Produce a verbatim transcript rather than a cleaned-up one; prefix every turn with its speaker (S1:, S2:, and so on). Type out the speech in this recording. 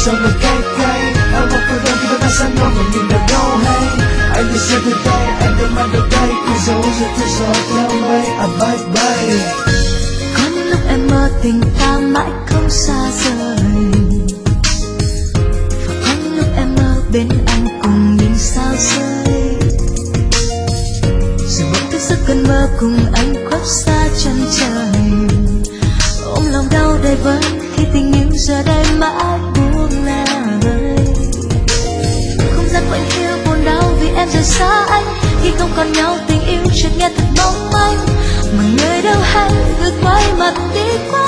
S1: sao mà cay cay. Ở một cuộc đời khi ta sang nhau và nhìn đời đâu hay. Anh đi xe từ tay, anh đem mang được đây. Cứ dấu rồi cứ gió theo mây, à bye bye.
S2: Có những lúc em mơ tình ta mãi không xa rời, và có những lúc em mơ bên anh cùng nhìn sao rơi. Rồi bỗng thức giấc cơn mơ cùng anh khuất xa chân trời, ôm lòng đau đầy vơi khi tình yêu giờ đây mãi buông lời. Không gian quạnh hiu buồn đau vì em rời xa anh, khi không còn nhau tình yêu chợt nghe thật mong manh. Mà người đâu hay ngược quay mặt đi qua